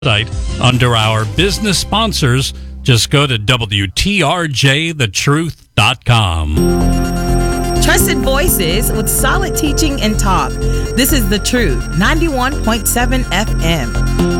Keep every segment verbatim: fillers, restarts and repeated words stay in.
under our business sponsors. Just go to W T R J the truth dot com. Trusted voices with solid teaching and talk. This is The Truth, ninety-one point seven F M.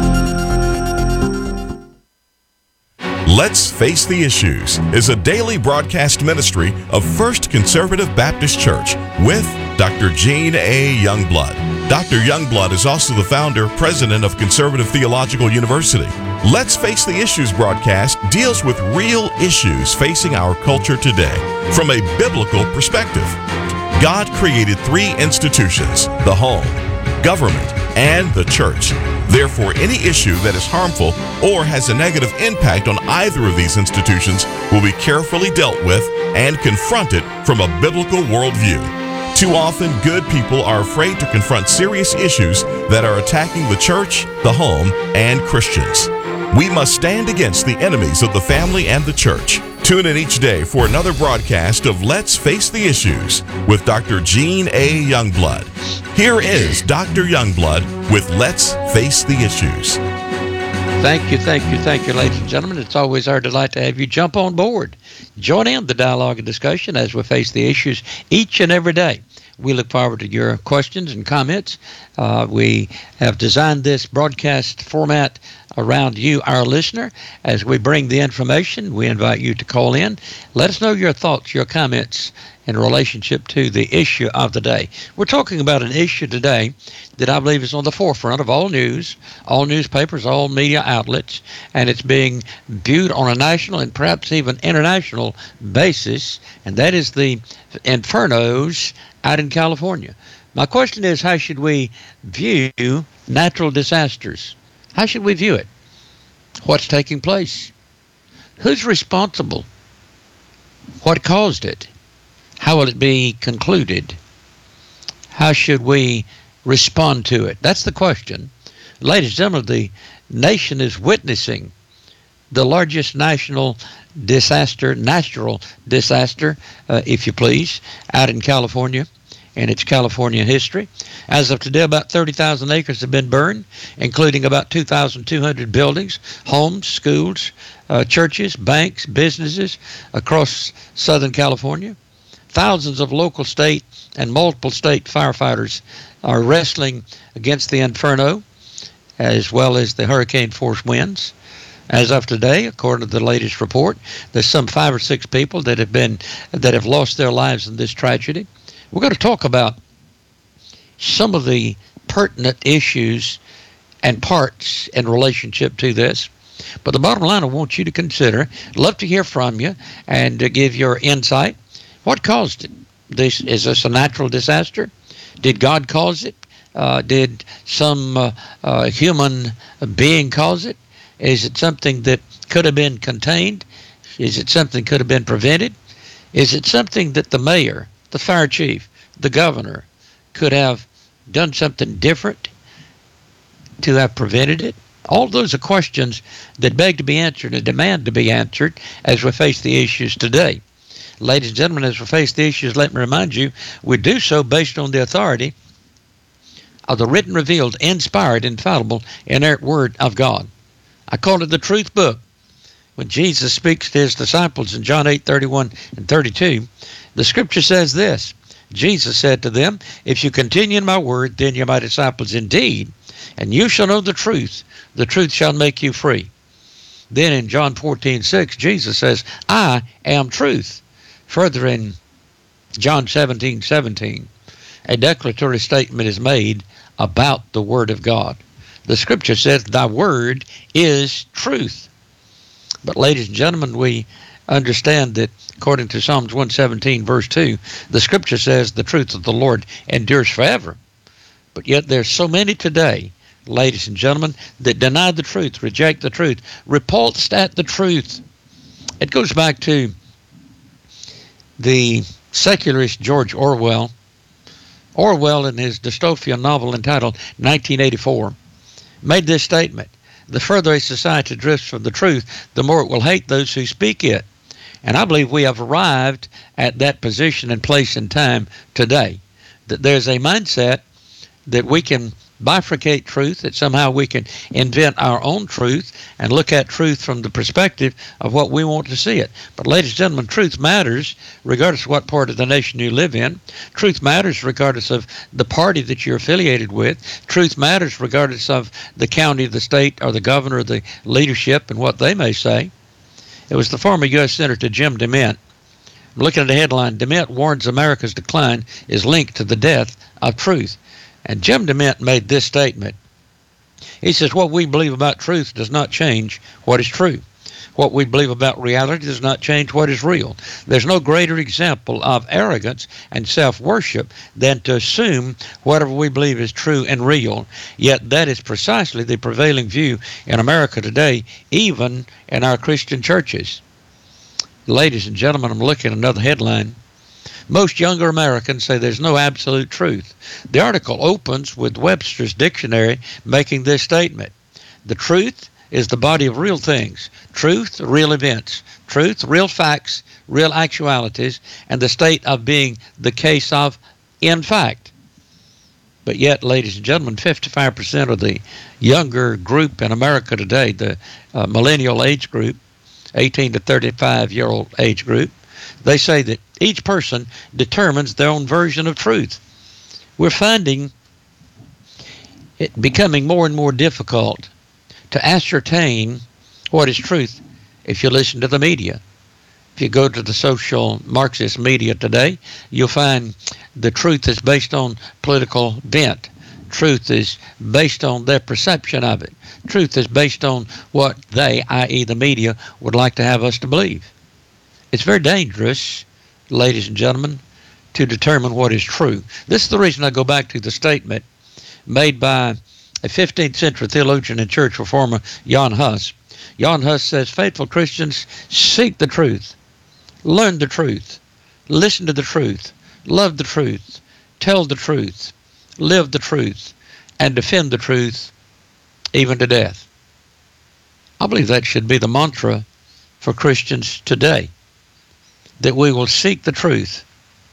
Let's Face the Issues is a daily broadcast ministry of First Conservative Baptist Church with Doctor Gene A. Youngblood. Doctor Youngblood is also the founder, president of Conservative Theological University. Let's Face the Issues broadcast deals with real issues facing our culture today from a biblical perspective. God created three institutions: the home, government, and the church. Therefore, any issue that is harmful or has a negative impact on either of these institutions will be carefully dealt with and confronted from a biblical worldview. Too often, good people are afraid to confront serious issues that are attacking the church, the home, and Christians. We must stand against the enemies of the family and the church. Tune in each day for another broadcast of Let's Face the Issues with Doctor Gene A. Youngblood. Here is Doctor Youngblood with Let's Face the Issues. Thank you, thank you, thank you, ladies and gentlemen. It's always our delight to have you jump on board. Join in the dialogue and discussion as we face the issues each and every day. We look forward to your questions and comments. Uh, we have designed this broadcast format around you, our listener. As we bring the information, we invite you to call in. Let us know your thoughts, your comments in relationship to the issue of the day. We're talking about an issue today that I believe is on the forefront of all news, all newspapers, all media outlets, and it's being viewed on a national and perhaps even international basis, and that is the infernos out in California. My question is, how should we view natural disasters? How should we view it? What's taking place? Who's responsible? What caused it? How will it be concluded? How should we respond to it? That's the question. Ladies and gentlemen, the nation is witnessing the largest national disaster, natural disaster, uh, if you please, out in California in its California history. As of today, about thirty thousand acres have been burned, including about two thousand two hundred buildings, homes, schools, uh, churches, banks, businesses across Southern California. Thousands of local, state, and multiple state firefighters are wrestling against the inferno, as well as the hurricane-force winds. As of today, according to the latest report, there's some five or six people that have been that have lost their lives in this tragedy. We're going to talk about some of the pertinent issues and parts in relationship to this. But the bottom line I want you to consider, love to hear from you and to give your insight. What caused it? This, is this a natural disaster? Did God cause it? Uh, did some uh, uh, human being cause it? Is it something that could have been contained? Is it something that could have been prevented? Is it something that the mayor, the fire chief, the governor could have done something different to have prevented it? All those are questions that beg to be answered and demand to be answered as we face the issues today. Ladies and gentlemen, as we face the issues, let me remind you, we do so based on the authority of the written, revealed, inspired, infallible, inerrant Word of God. I call it the Truth Book. When Jesus speaks to his disciples in John eight, thirty-one and thirty-two, the scripture says this: Jesus said to them, "If you continue in my word, then you're my disciples indeed, and you shall know the truth. The truth shall make you free." Then in John fourteen, six, Jesus says, "I am truth." Further in John seventeen, seventeen, a declaratory statement is made about the Word of God. The scripture says, "Thy word is truth." But ladies and gentlemen, we understand that according to Psalms one seventeen, verse two, the scripture says the truth of the Lord endures forever. But yet there's so many today, ladies and gentlemen, that deny the truth, reject the truth, repulsed at the truth. It goes back to the secularist George Orwell. Orwell, in his dystopian novel entitled nineteen eighty-four, made this statement: "The further a society drifts from the truth, the more it will hate those who speak it." And I believe we have arrived at that position and place and time today, that there's a mindset that we can bifurcate truth, that somehow we can invent our own truth and look at truth from the perspective of what we want to see it. But ladies and gentlemen, truth matters regardless of what part of the nation you live in. Truth matters regardless of the party that you're affiliated with. Truth matters regardless of the county, the state, or the governor, or the leadership and what they may say. It was the former U S Senator Jim DeMint. I'm looking at the headline, DeMint warns America's decline is linked to the death of truth. And Jim DeMint made this statement. He says, what we believe about truth does not change what is true. What we believe about reality does not change what is real. There's no greater example of arrogance and self-worship than to assume whatever we believe is true and real. Yet that is precisely the prevailing view in America today, even in our Christian churches. Ladies and gentlemen, I'm looking at another headline. Most younger Americans say there's no absolute truth. The article opens with Webster's dictionary making this statement. The truth is the body of real things. Truth, real events. Truth, real facts, real actualities, and the state of being the case of in fact. But yet, ladies and gentlemen, fifty-five percent of the younger group in America today, the uh, millennial age group, eighteen to thirty-five-year-old age group, they say that each person determines their own version of truth. We're finding it becoming more and more difficult to ascertain what is truth if you listen to the media. If you go to the social Marxist media today, you'll find the truth is based on political bent. Truth is based on their perception of it. Truth is based on what they, that is the media, would like to have us to believe. It's very dangerous, ladies and gentlemen, to determine what is true. This is the reason I go back to the statement made by a fifteenth century theologian and church reformer, Jan Hus. Jan Hus says, faithful Christians seek the truth, learn the truth, listen to the truth, love the truth, tell the truth, live the truth, and defend the truth even to death. I believe that should be the mantra for Christians today, that we will seek the truth,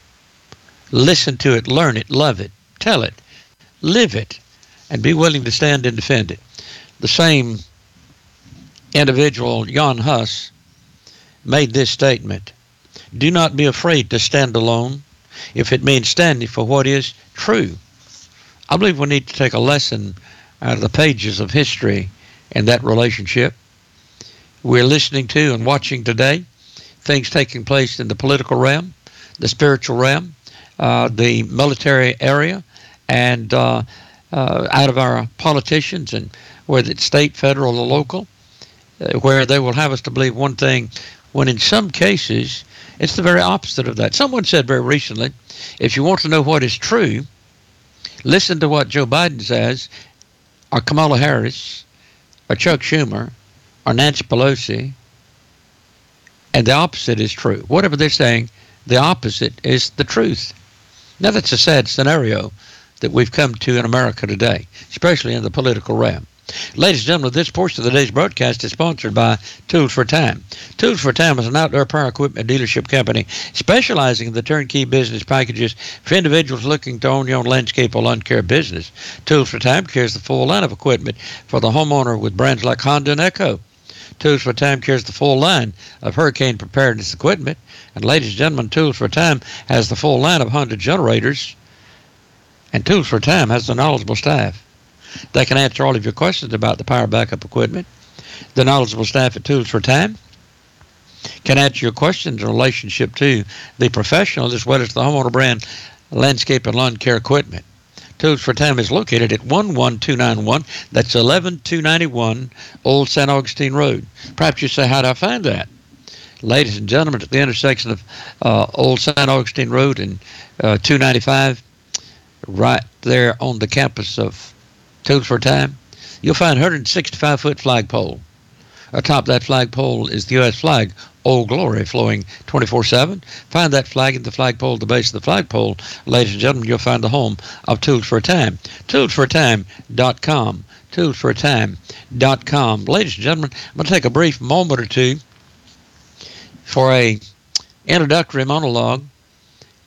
listen to it, learn it, love it, tell it, live it, and be willing to stand and defend it. The same individual, Jan Hus, made this statement. Do not be afraid to stand alone if it means standing for what is true. I believe we need to take a lesson out of the pages of history in that relationship. We're listening to and watching today things taking place in the political realm, the spiritual realm, uh, the military area, and uh, uh, out of our politicians, and whether it's state, federal, or local, uh, where they will have us to believe one thing when in some cases it's the very opposite of that. Someone said very recently, if you want to know what is true, listen to what Joe Biden says, or Kamala Harris, or Chuck Schumer, or Nancy Pelosi, and the opposite is true. Whatever they're saying, the opposite is the truth. Now, that's a sad scenario that we've come to in America today, especially in the political realm. Ladies and gentlemen, this portion of today's broadcast is sponsored by Tools for Time. Tools for Time is an outdoor power equipment dealership company specializing in the turnkey business packages for individuals looking to own your own landscape or lawn care business. Tools for Time carries the full line of equipment for the homeowner with brands like Honda and Echo. Tools for Time carries the full line of hurricane preparedness equipment. And ladies and gentlemen, Tools for Time has the full line of Honda generators. And Tools for Time has the knowledgeable staff. They can answer all of your questions about the power backup equipment. The knowledgeable staff at Tools for Time can answer your questions in relationship to the professional as well as the homeowner brand landscape and lawn care equipment. Tools for Time is located at one one two nine one. That's eleven two ninety-one Old Saint Augustine Road. Perhaps you say, how do I find that? Ladies and gentlemen, at the intersection of uh, Old Saint Augustine Road and uh, two ninety-five, right there on the campus of Tools for Time, you'll find a one hundred sixty-five foot flagpole. Atop that flagpole is the U S flag, Old Glory, flowing twenty-four seven. Find that flag at the flagpole, at the base of the flagpole. Ladies and gentlemen, you'll find the home of Tools for Time. tools for time dot com. tools for time dot com. Ladies and gentlemen, I'm going to take a brief moment or two for a introductory monologue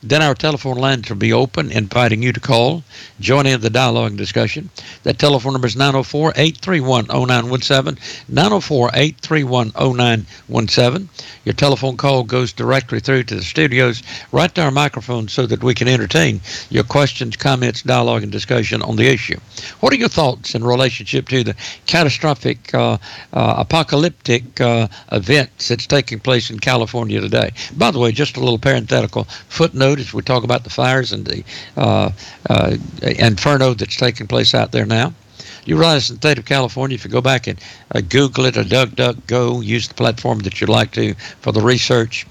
Then our telephone lines will be open, inviting you to call, join in the dialogue and discussion. That telephone number is nine oh four, eight three one, oh nine one seven, nine oh four, eight three one, oh nine one seven. Your telephone call goes directly through to the studios, right to our microphone, so that we can entertain your questions, comments, dialogue, and discussion on the issue. What are your thoughts in relationship to the catastrophic, uh, uh, apocalyptic uh, events that's taking place in California today? By the way, just a little parenthetical footnote as we talk about the fires and the uh, uh, inferno that's taking place out there now. You realize in the state of California, if you go back and uh, Google it or DuckDuckGo, use the platform that you'd like to for the research,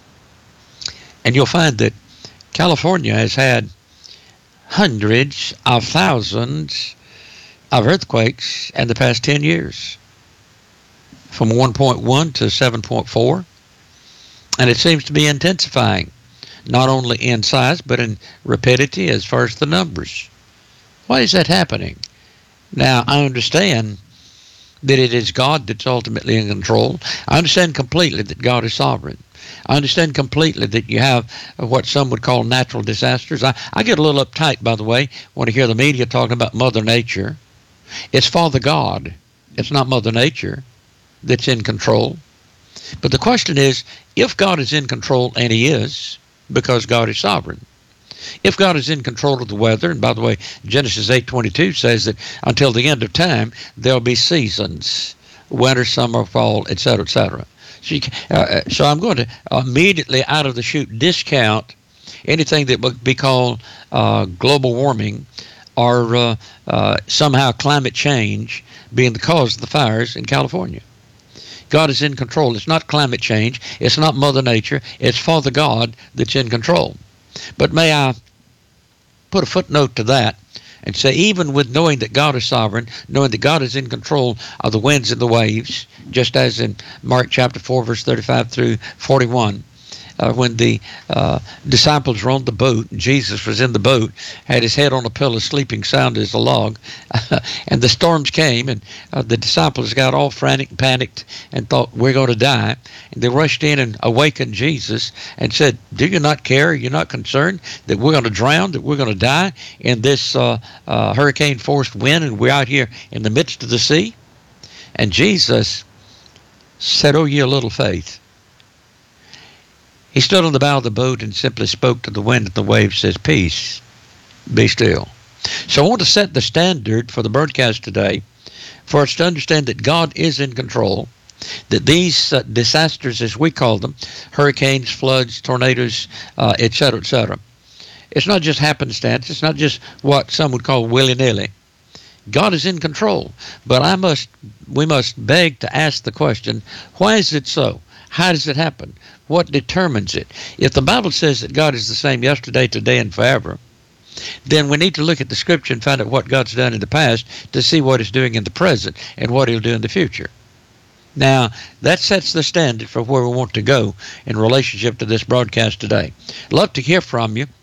and you'll find that California has had hundreds of thousands of earthquakes in the past ten years, from one point one to seven point four, and it seems to be intensifying, not only in size, but in rapidity as far as the numbers. Why is that happening? Now, I understand that it is God that's ultimately in control. I understand completely that God is sovereign. I understand completely that you have what some would call natural disasters. I, I get a little uptight, by the way, when I hear the media talking about Mother Nature. It's Father God. It's not Mother Nature that's in control. But the question is, if God is in control, and he is, because God is sovereign. If God is in control of the weather, and by the way, Genesis eight twenty-two says that until the end of time, there'll be seasons, winter, summer, fall, et cetera, et cetera. So, you, uh, so I'm going to immediately out of the chute discount anything that would be called uh, global warming or uh, uh, somehow climate change being the cause of the fires in California. God is in control. It's not climate change. It's not Mother Nature. It's Father God that's in control. But may I put a footnote to that and say, even with knowing that God is sovereign, knowing that God is in control of the winds and the waves, just as in Mark chapter four, verse thirty-five through forty-one, uh, when the uh, disciples were on the boat, and Jesus was in the boat, had his head on a pillow, sleeping sound as a log, and the storms came, and uh, the disciples got all frantic and panicked and thought, we're going to die. And they rushed in and awakened Jesus and said, do you not care? You're not concerned that we're going to drown, that we're going to die in this uh, uh, hurricane-forced wind, and we're out here in the midst of the sea? And Jesus said, oh, ye of little faith. He stood on the bow of the boat and simply spoke to the wind and the waves, says, peace, be still. So I want to set the standard for the broadcast today for us to understand that God is in control, that these uh, disasters, as we call them, hurricanes, floods, tornadoes, uh, et cetera, et cetera, it's not just happenstance. It's not just what some would call willy-nilly. God is in control. But I must, we must beg to ask the question, why is it so? How does it happen? What determines it? If the Bible says that God is the same yesterday, today, and forever, then we need to look at the Scripture and find out what God's done in the past to see what he's doing in the present and what he'll do in the future. Now, that sets the standard for where we want to go in relationship to this broadcast today. Love to hear from you.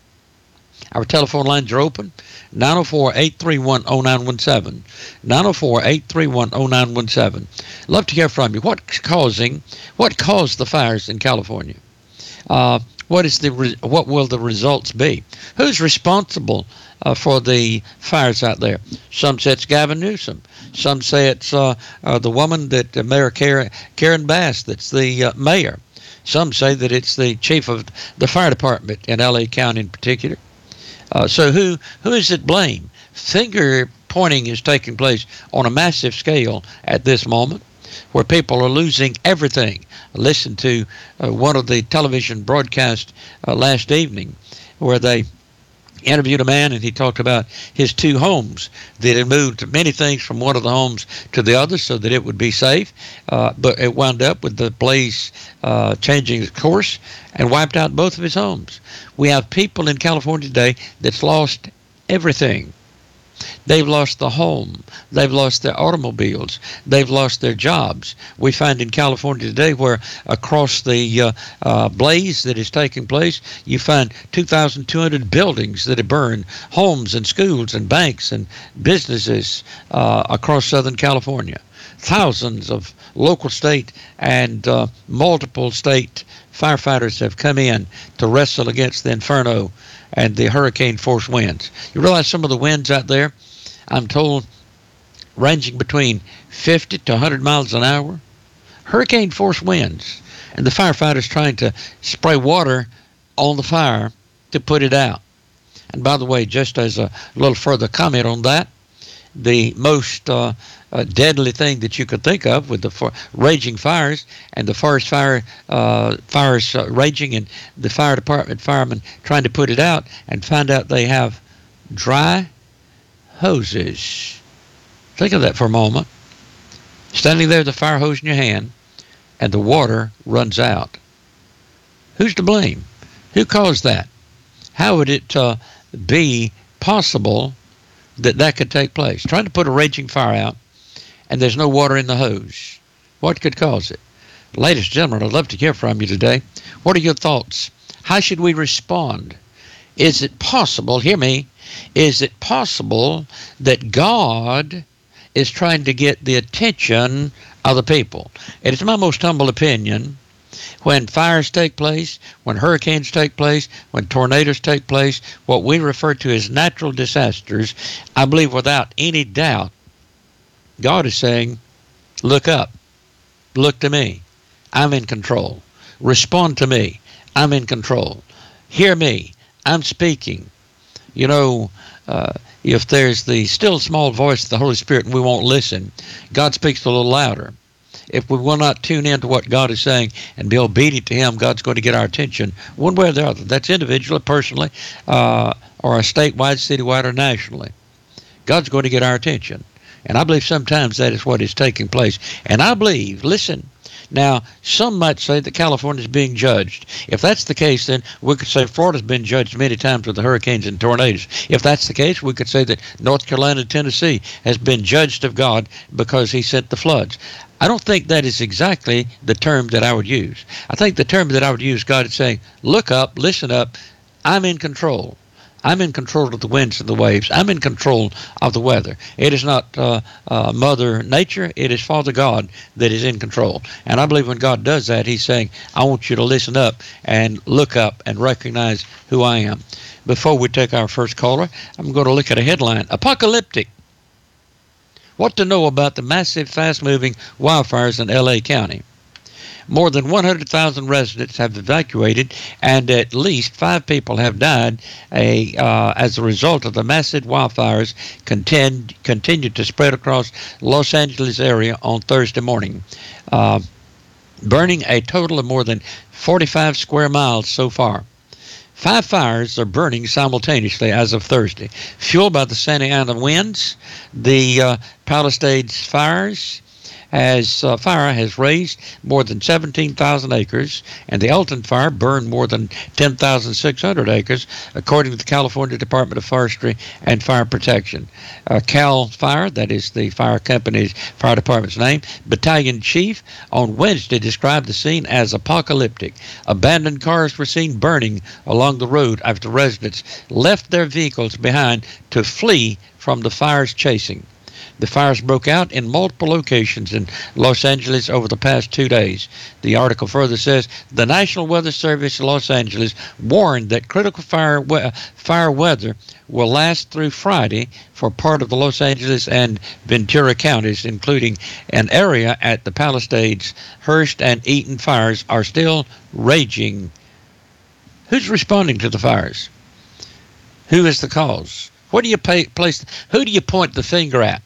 Our telephone lines are open, nine oh four, eight three one, oh nine one seven, nine oh four, eight three one, oh nine one seven. Love to hear from you. What's causing, what caused the fires in California? Uh, what is the re- what will the results be? Who's responsible uh, for the fires out there? Some say it's Gavin Newsom. Some say it's uh, uh, the woman that uh, Mayor Karen, Karen Bass, that's the uh, mayor. Some say that it's the chief of the fire department in L A County in particular. Uh, so who who is it blame? Finger pointing is taking place on a massive scale at this moment, where people are losing everything. I listened to uh, one of the television broadcasts uh, last evening, where they interviewed a man, and he talked about his two homes that had moved many things from one of the homes to the other so that it would be safe, uh, but it wound up with the blaze uh, changing its course and wiped out both of his homes. We have people in California today that's lost everything. They've lost the home. They've lost their automobiles. They've lost their jobs. We find in California today where across the uh, uh, blaze that is taking place, you find two thousand two hundred buildings that have burned, homes and schools and banks and businesses uh, across Southern California. thousands of local, state, and uh, multiple state firefighters have come in to wrestle against the inferno and the hurricane force winds. You realize some of the winds out there, I'm told, ranging between fifty to one hundred miles an hour? Hurricane force winds. And the firefighters trying to spray water on the fire to put it out. And by the way, just as a little further comment on that, the most uh, uh, deadly thing that you could think of with the for- raging fires and the forest fire uh, fires uh, raging and the fire department firemen trying to put it out and find out they have dry hoses. Think of that for a moment. Standing there with the fire hose in your hand and the water runs out. Who's to blame? Who caused that? How would it uh, be possible that that could take place? Trying to put a raging fire out and there's no water in the hose. What could cause it? Ladies and gentlemen, I'd love to hear from you today. What are your thoughts? How should we respond? Is it possible, hear me, is it possible that God is trying to get the attention of the people? It is my most humble opinion, when fires take place, when hurricanes take place, when tornadoes take place, what we refer to as natural disasters, I believe without any doubt, God is saying, look up, look to me, I'm in control. Respond to me, I'm in control. Hear me, I'm speaking. You know, uh, if there's the still small voice of the Holy Spirit and we won't listen, God speaks a little louder. If we will not tune in to what God is saying and be obedient to Him, God's going to get our attention one way or the other. That's individually, personally, uh, or a statewide, citywide, or nationally. God's going to get our attention. And I believe sometimes that is what is taking place. And I believe, listen, now, some might say that California is being judged. If that's the case, then we could say Florida's been judged many times with the hurricanes and tornadoes. If that's the case, we could say that North Carolina and Tennessee has been judged of God because He sent the floods. I don't think that is exactly the term that I would use. I think the term that I would use, God is saying, look up, listen up, I'm in control. I'm in control of the winds and the waves. I'm in control of the weather. It is not uh, uh, Mother Nature. It is Father God that is in control. And I believe when God does that, He's saying, I want you to listen up and look up and recognize who I am. Before we take our first caller, I'm going to look at a headline. Apocalyptic. What to know about the massive, fast-moving wildfires in L A County. More than one hundred thousand residents have evacuated, and at least five people have died a, uh, as a result of the massive wildfires contend, continue to spread across Los Angeles area on Thursday morning, uh, burning a total of more than forty-five square miles so far. Five fires are burning simultaneously as of Thursday, fueled by the Santa Ana winds. The uh, Palisades fires As uh, fire has raised more than seventeen thousand acres, and the Elton fire burned more than ten thousand six hundred acres, according to the California Department of Forestry and Fire Protection. Uh, Cal Fire, that is the fire company's fire department's name, battalion chief on Wednesday described the scene as apocalyptic. Abandoned cars were seen burning along the road after residents left their vehicles behind to flee from the fire's chasing. The fires broke out in multiple locations in Los Angeles over the past two days. The article further says the National Weather Service in Los Angeles warned that critical fire we- fire weather will last through Friday for part of the Los Angeles and Ventura counties, including an area at the Palisades. Hearst and Eaton fires are still raging. Who's responding to the fires? Who is the cause? What do you pay, place? Who do you point the finger at?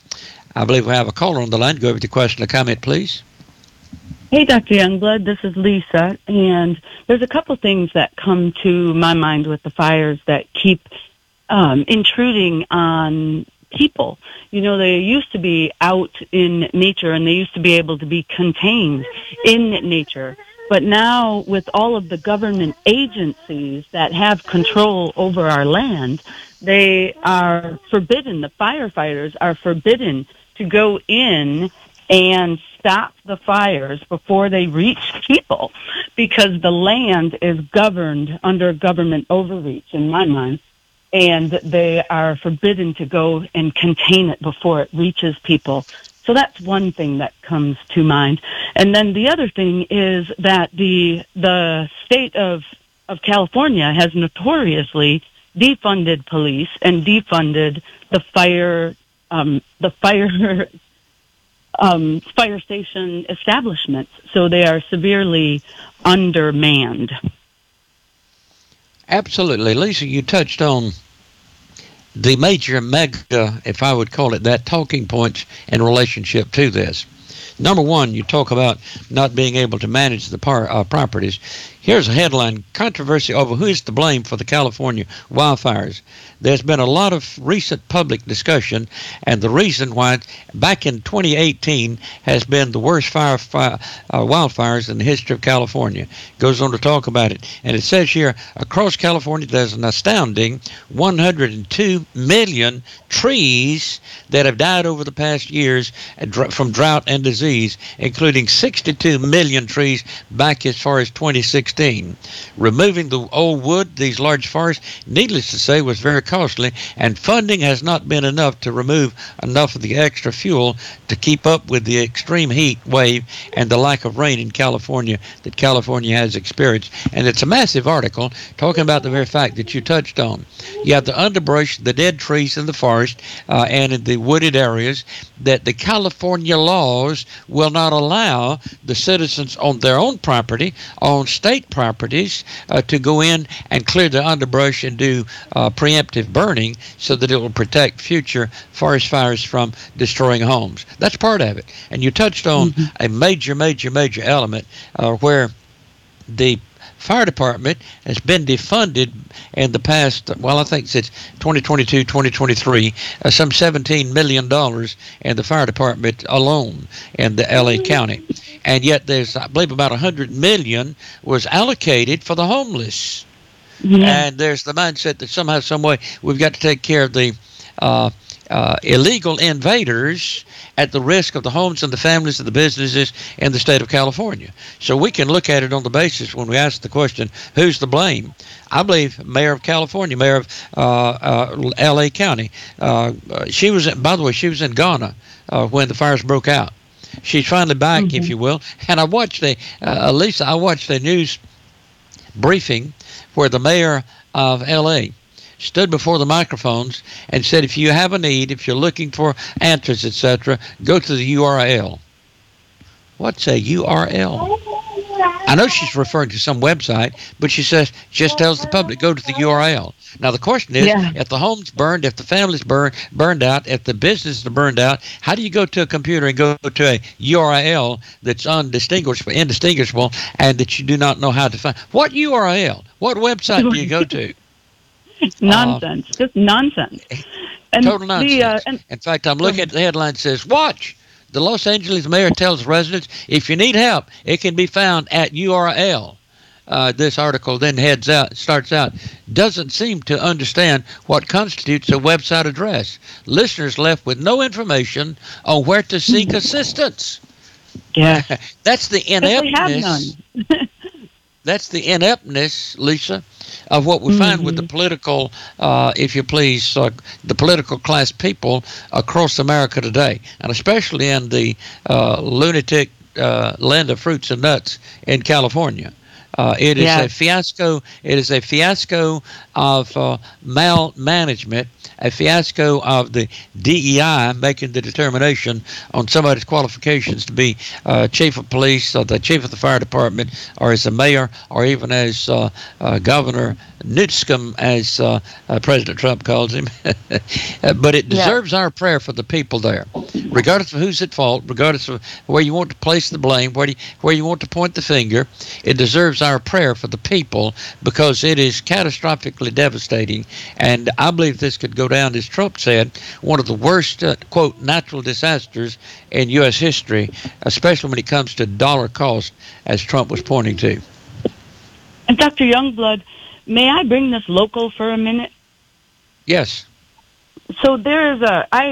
I believe we have a caller on the line. Go over to question or comment, please. Hey, Doctor Youngblood, this is Lisa, and there's a couple things that come to my mind with the fires that keep um, intruding on people. You know, they used to be out in nature, and they used to be able to be contained in nature. But now, with all of the government agencies that have control over our land, they are forbidden, the firefighters are forbidden to go in and stop the fires before they reach people, because the land is governed under government overreach, in my mind, and they are forbidden to go and contain it before it reaches people. So that's one thing that comes to mind. And then the other thing is that the the state of of California has notoriously defunded police and defunded the fire um, the fire um, fire station establishments. So they are severely undermanned. Absolutely. Lisa, you touched on the major mega, if I would call it that, talking points in relationship to this. Number one, you talk about not being able to manage the par, uh, properties. Here's a headline: controversy over who is to blame for the California wildfires. There's been a lot of recent public discussion, and the reason why back in twenty eighteen has been the worst fire, fire uh, wildfires in the history of California. Goes on to talk about it, and it says here, across California there's an astounding one hundred two million trees that have died over the past years from drought and disease, including sixty-two million trees back as far as twenty sixteen. Removing the old wood, these large forests, needless to say, was very costly, and funding has not been enough to remove enough of the extra fuel to keep up with the extreme heat wave and the lack of rain in California that California has experienced. And it's a massive article talking about the very fact that you touched on. You have the underbrush, the dead trees in the forest, uh, and in the wooded areas, that the California laws will not allow the citizens on their own property, on state properties, uh, to go in and clear the underbrush and do uh, preemptive burning so that it will protect future forest fires from destroying homes. That's part of it. And you touched on mm-hmm. a major, major, major element uh, where the fire department has been defunded in the past, well, I think since twenty twenty-two, twenty twenty-three, uh, some seventeen million dollars in the fire department alone in the L A County. And yet there's, I believe, about one hundred million dollars was allocated for the homeless. Yeah. And there's the mindset that somehow, some way, we've got to take care of the uh, uh, illegal invaders at the risk of the homes and the families and the businesses in the state of California. So we can look at it on the basis when we ask the question, who's to blame? I believe Mayor of California, Mayor of uh, uh, L A County. Uh, she was, by the way, she was in Ghana uh, when the fires broke out. She's finally back, mm-hmm. if you will. And I watched the, uh, Lisa, I watched the news briefing where the mayor of L A stood before the microphones and said, if you have a need, if you're looking for answers, et cetera, go to the U R L. What's a U R L? I know she's referring to some website, but she says, just tells the public, go to the U R L. Now, the question is, yeah. if the home's burned, if the family's burned, burned out, if the business is burned out, how do you go to a computer and go to a U R L that's undistinguishable, indistinguishable, and that you do not know how to find? What U R L? What website do you go to? Nonsense. Uh, Just nonsense. And total nonsense. The, uh, and, In fact, I'm looking at the headline that says, watch. The Los Angeles mayor tells residents, if you need help, it can be found at U R L. Uh, this article then heads out, starts out, doesn't seem to understand what constitutes a website address. Listeners left with no information on where to seek assistance. Yeah. That's the ineptness. That's the ineptness, Lisa, of what we mm-hmm. find with the political, uh, if you please, uh, the political class people across America today, and especially in the uh, lunatic uh, land of fruits and nuts in California. Uh, it is yeah. a fiasco. It is a fiasco of uh, malmanagement, a fiasco of the D E I making the determination on somebody's qualifications to be uh, chief of police or the chief of the fire department or as a mayor or even as uh, uh, Governor Newsom, as uh, uh, President Trump calls him. But it deserves yeah. our prayer for the people there, regardless of who's at fault, regardless of where you want to place the blame, where, you, where you want to point the finger. It deserves our prayer for the people because it is catastrophically devastating. And I believe this could go down, as Trump said, one of the worst, uh, quote, natural disasters in U S history, especially when it comes to dollar cost, as Trump was pointing to. And Doctor Youngblood, may I bring this local for a minute? Yes. So there is a, I,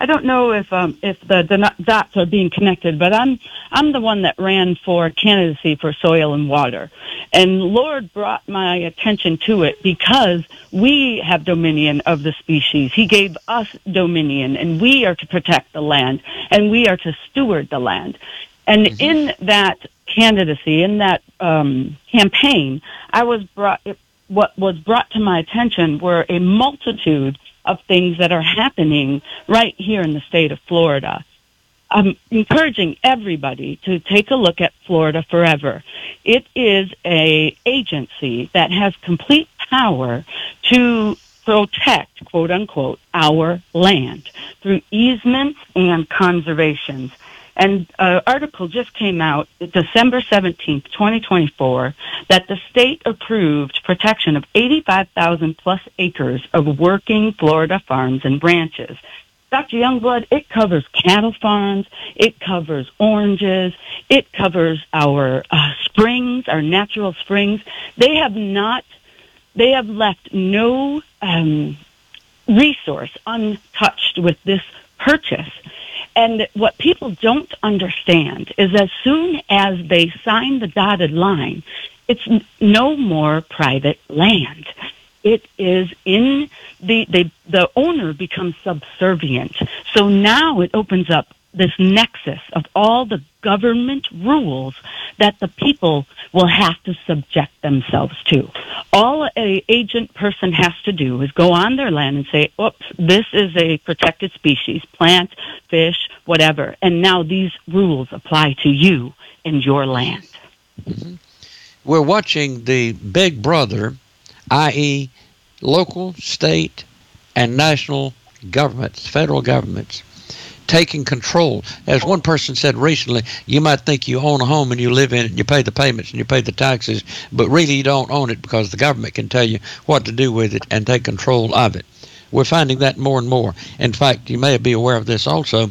I don't know if um, if the, the dots are being connected, but I'm I'm the one that ran for candidacy for Soil and Water, and Lord brought my attention to it because we have dominion of the species. He gave us dominion, and we are to protect the land, and we are to steward the land. And mm-hmm. in that candidacy, in that um, campaign, I was brought. What was brought to my attention were a multitude of things that are happening right here in the state of Florida. I'm encouraging everybody to take a look at Florida Forever. It is a agency that has complete power to protect, quote unquote, our land through easements and conservations. And an article just came out December seventeenth, twenty twenty-four, that the state approved protection of eighty-five thousand plus acres of working Florida farms and ranches. Doctor Youngblood, it covers cattle farms, it covers oranges, it covers our uh, springs, our natural springs. They have not, they have left no um, resource untouched with this purchase. And what people don't understand is as soon as they sign the dotted line, it's no more private land. It is in the, the, the owner becomes subservient. So now it opens up this nexus of all the government rules that the people will have to subject themselves to. All a agent person has to do is go on their land and say, oops, this is a protected species, plant, fish, whatever, and now these rules apply to you and your land. Mm-hmm. We're watching the big brother, that is local, state, and national governments, federal governments, taking control. As one person said recently, you might think you own a home and you live in it and you pay the payments and you pay the taxes, but really you don't own it because the government can tell you what to do with it and take control of it. We're finding that more and more. In fact, you may be aware of this also.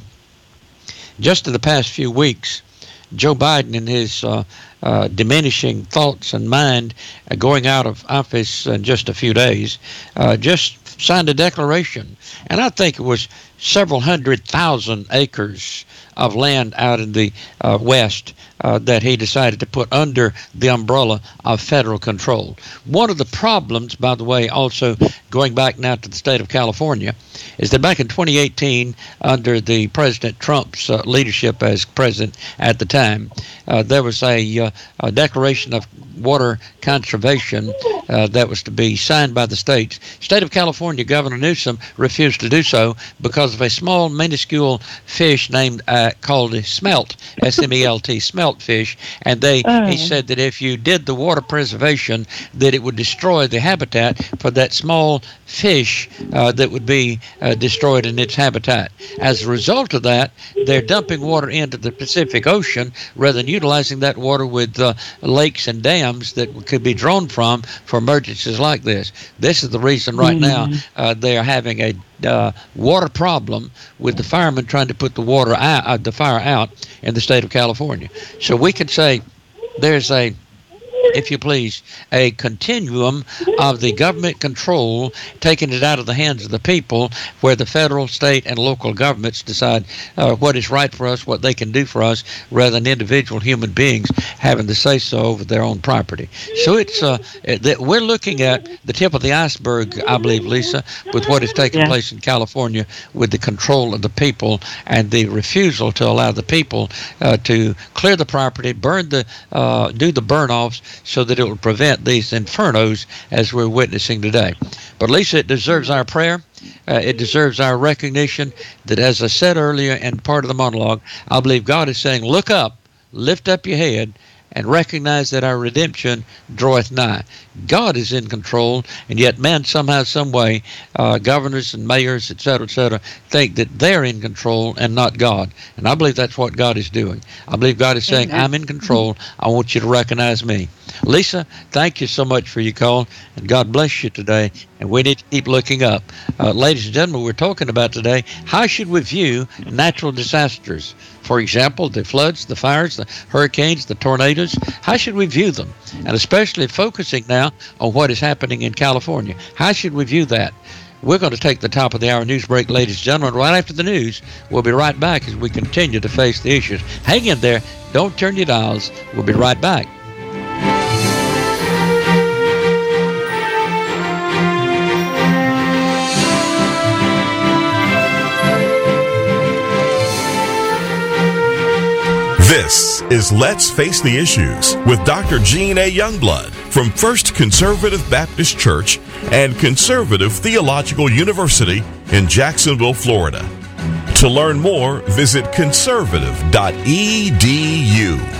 Just in the past few weeks, Joe Biden and his uh, uh, diminishing thoughts and mind uh, going out of office in just a few days, uh, just signed a declaration. And I think it was several hundred thousand acres of land out in the uh, West uh, that he decided to put under the umbrella of federal control. One of the problems, by the way, also going back now to the state of California, is that back in twenty eighteen, under the President Trump's uh, leadership as president at the time, uh, there was a, uh, a declaration of water conservation uh, that was to be signed by the states. State of California, Governor Newsom refused to do so because of a small, minuscule fish named uh, called a smelt, S M E L T, smelt fish, and they oh. he said that if you did the water preservation, that it would destroy the habitat for that small fish uh, that would be uh, destroyed in its habitat. As a result of that, they're dumping water into the Pacific Ocean rather than utilizing that water with uh, lakes and dams that could be drawn from for emergencies like this. This is the reason right mm-hmm. now uh, they are having a uh, water problem with the firemen trying to put the water out, uh, the fire out in the state of California. So we could say there's a, if you please, a continuum of the government control, taking it out of the hands of the people, where the federal, state, and local governments decide uh, what is right for us, what they can do for us, rather than individual human beings having to say so over their own property. So it's uh, that we're looking at the tip of the iceberg, I believe, Lisa, with what is taking yeah. place in California with the control of the people and the refusal to allow the people uh, to clear the property, burn the, uh, do the burn-offs, so that it will prevent these infernos as we're witnessing today. But Lisa, it deserves our prayer. Uh, it deserves our recognition that, as I said earlier in part of the monologue, I believe God is saying, look up, lift up your head, and recognize that our redemption draweth nigh. God is in control, and yet man somehow, some way, uh, governors and mayors, et cetera, et cetera, think that they're in control and not God. And I believe that's what God is doing. I believe God is saying, Amen. I'm in control. I want you to recognize me. Lisa, thank you so much for your call, and God bless you today. And we need to keep looking up. Uh, ladies and gentlemen, we're talking about today, how should we view natural disasters? For example, the floods, the fires, the hurricanes, the tornadoes. How should we view them? And especially focusing now on what is happening in California. How should we view that? We're going to take the top of the hour news break, ladies and gentlemen. Right after the news, we'll be right back as we continue to face the issues. Hang in there. Don't turn your dials. We'll be right back. This is Let's Face the Issues with Doctor Gene A. Youngblood from First Conservative Baptist Church and Conservative Theological University in Jacksonville, Florida. To learn more, visit conservative dot e d u.